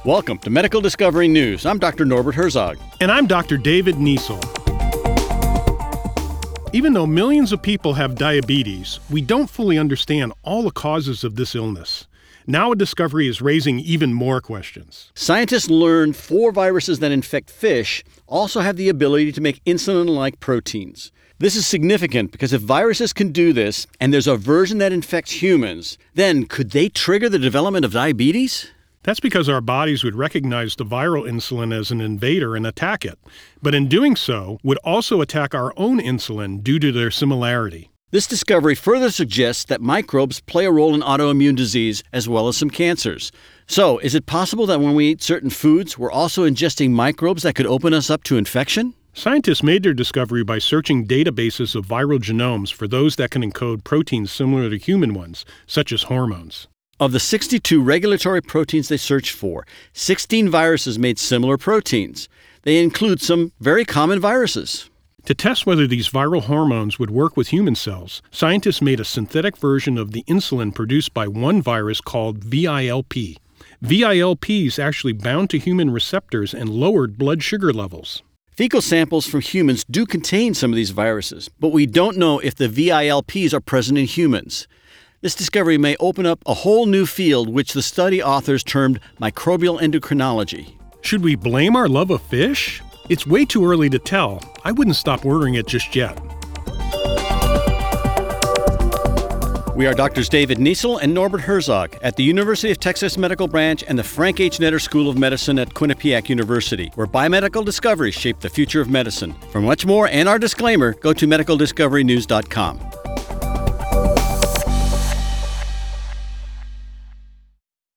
Welcome to Medical Discovery News. I'm Dr. Norbert Herzog. And I'm Dr. David Niesel. Even though millions of people have diabetes, we don't fully understand all the causes of this illness. Now a discovery is raising even more questions. Scientists learned 4 viruses that infect fish also have the ability to make insulin-like proteins. This is significant because if viruses can do this, and there's a version that infects humans, then could they trigger the development of diabetes? That's because our bodies would recognize the viral insulin as an invader and attack it, but in doing so, would also attack our own insulin due to their similarity. This discovery further suggests that microbes play a role in autoimmune disease as well as some cancers. So, is it possible that when we eat certain foods, we're also ingesting microbes that could open us up to infection? Scientists made their discovery by searching databases of viral genomes for those that can encode proteins similar to human ones, such as hormones. Of the 62 regulatory proteins they searched for, 16 viruses made similar proteins. They include some very common viruses. To test whether these viral hormones would work with human cells, scientists made a synthetic version of the insulin produced by one virus called VILP. VILPs actually bound to human receptors and lowered blood sugar levels. Fecal samples from humans do contain some of these viruses, but we don't know if the VILPs are present in humans. This discovery may open up a whole new field which the study authors termed microbial endocrinology. Should we blame our love of fish? It's way too early to tell. I wouldn't stop ordering it just yet. We are Drs. David Niesel and Norbert Herzog at the University of Texas Medical Branch and the Frank H. Netter School of Medicine at Quinnipiac University, where biomedical discoveries shape the future of medicine. For much more and our disclaimer, go to medicaldiscoverynews.com.